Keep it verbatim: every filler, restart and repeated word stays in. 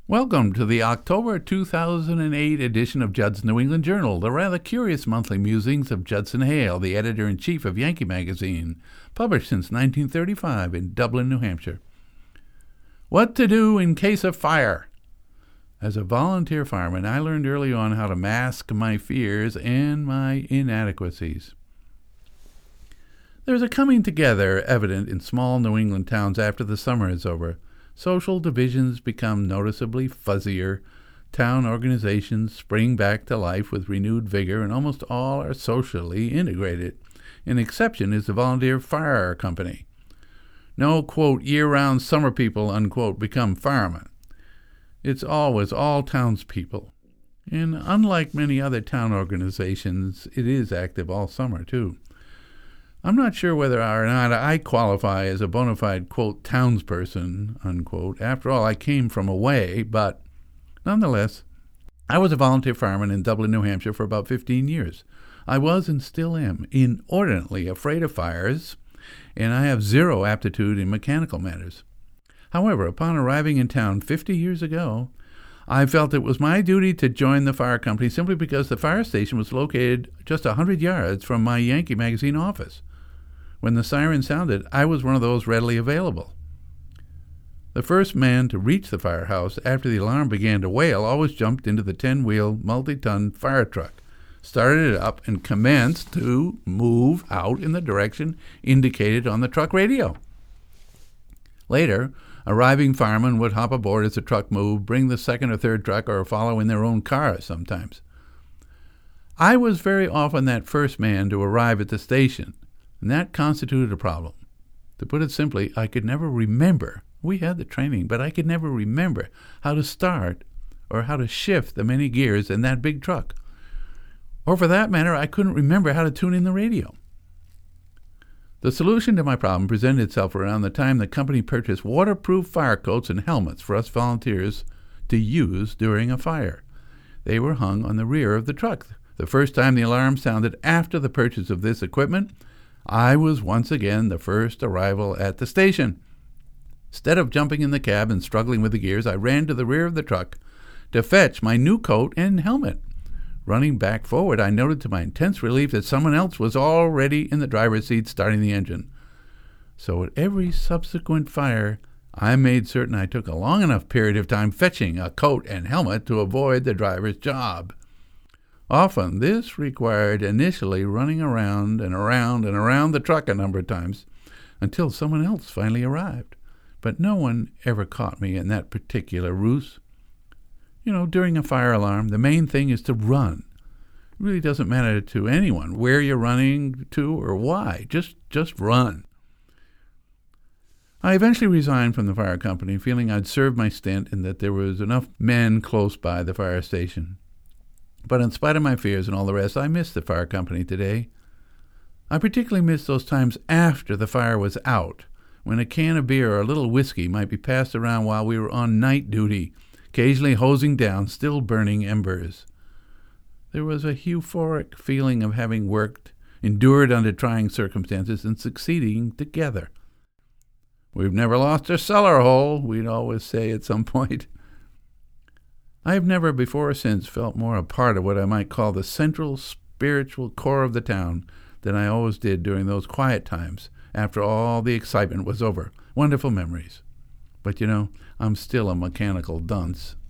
Welcome to the October two thousand eight edition of Judd's New England Journal, the rather curious monthly musings of Judson Hale, the editor-in-chief of Yankee Magazine, published since nineteen thirty-five in Dublin, New Hampshire. What to do in case of fire? As a volunteer fireman, I learned early on how to mask my fears and my inadequacies. There's a coming together evident in small New England towns after the summer is over. Social divisions become noticeably fuzzier. Town organizations spring back to life with renewed vigor, and almost all are socially integrated. An exception is the volunteer fire company. No, quote, year-round summer people, unquote, become firemen. It's always all townspeople. And unlike many other town organizations, it is active all summer, too. I'm not sure whether or not I qualify as a bona fide, quote, townsperson, unquote. After all, I came from away, but nonetheless, I was a volunteer fireman in Dublin, New Hampshire for about fifteen years. I was and still am inordinately afraid of fires, and I have zero aptitude in mechanical matters. However, upon arriving in town fifty years ago, I felt it was my duty to join the fire company simply because the fire station was located just a hundred yards from my Yankee Magazine office. When the siren sounded, I was one of those readily available. The first man to reach the firehouse after the alarm began to wail always jumped into the ten-wheel, multi-ton fire truck, started it up, and commenced to move out in the direction indicated on the truck radio. Later, arriving firemen would hop aboard as the truck moved, bring the second or third truck, or follow in their own car sometimes. I was very often that first man to arrive at the station, and that constituted a problem. To put it simply, I could never remember, we had the training, but I could never remember how to start or how to shift the many gears in that big truck. Or for that matter, I couldn't remember how to tune in the radio. The solution to my problem presented itself around the time the company purchased waterproof fire coats and helmets for us volunteers to use during a fire. They were hung on the rear of the truck. The first time the alarm sounded after the purchase of this equipment, I was once again the first arrival at the station. Instead of jumping in the cab and struggling with the gears, I ran to the rear of the truck to fetch my new coat and helmet. Running back forward, I noted to my intense relief that someone else was already in the driver's seat starting the engine. So at every subsequent fire, I made certain I took a long enough period of time fetching a coat and helmet to avoid the driver's job. Often, this required initially running around and around and around the truck a number of times until someone else finally arrived. But no one ever caught me in that particular ruse. You know, during a fire alarm, the main thing is to run. It really doesn't matter to anyone where you're running to or why. Just, just run. I eventually resigned from the fire company, feeling I'd served my stint and that there was enough men close by the fire station. But in spite of my fears and all the rest, I miss the fire company today. I particularly miss those times after the fire was out, when a can of beer or a little whiskey might be passed around while we were on night duty, occasionally hosing down still burning embers. There was a euphoric feeling of having worked, endured under trying circumstances, and succeeding together. We've never lost our cellar hole, we'd always say at some point. I have never before or since felt more a part of what I might call the central spiritual core of the town than I always did during those quiet times after all the excitement was over. Wonderful memories. But, you know, I'm still a mechanical dunce.